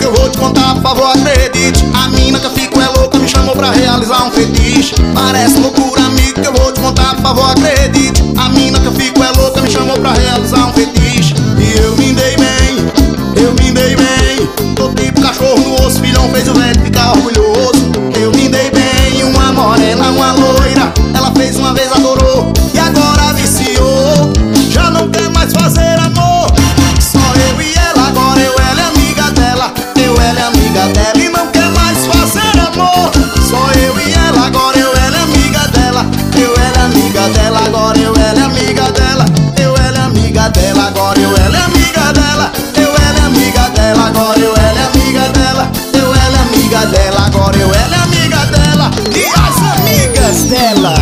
eu vou te contar, por favor, acredite. A mina que eu fico é louca, me chamou pra realizar um fetiche. Parece loucura, amigo, que eu vou te contar, por favor, acredite. A mina que eu fico é louca, me chamou pra realizar um fetiche. E eu me dei bem, eu me dei bem. Tô tipo cachorro no osso, filhão fez o velho ficar orgulhoso. Eu me dei bem, uma morena, uma loira. Ela fez uma vez, adorou, e agora viciou. Já não quer mais fazer amor, só eu e ela. Agora eu, ela é amiga dela, eu, ela é amiga dela. E não quer mais fazer amor, só eu e ela. Agora eu, ela é amiga dela, eu, ela é amiga dela. Agora eu, ela é amiga dela, eu, ela é amiga dela. Agora eu, ela é amiga dela, eu, ela é amiga dela. Agora eu, ela é amiga dela, eu, ela é amiga dela. Agora eu, ela é amiga dela e as amigas dela.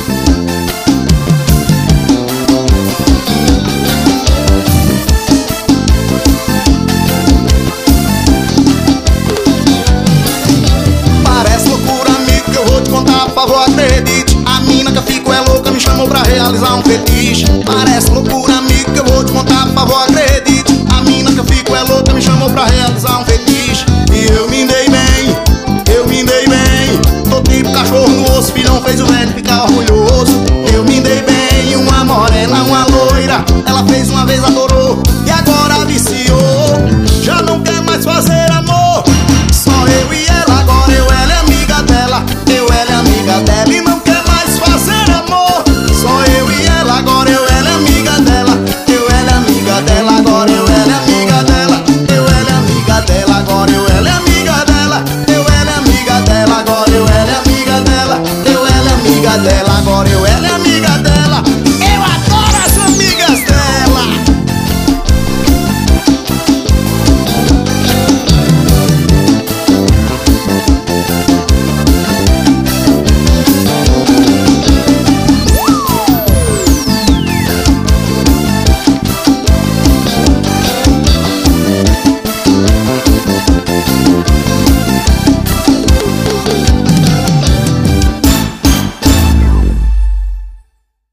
Parece loucura, amigo, que eu vou te contar, por favor, acredite. A mina que eu fico é louca, me chamou pra realizar um fetiche. Parece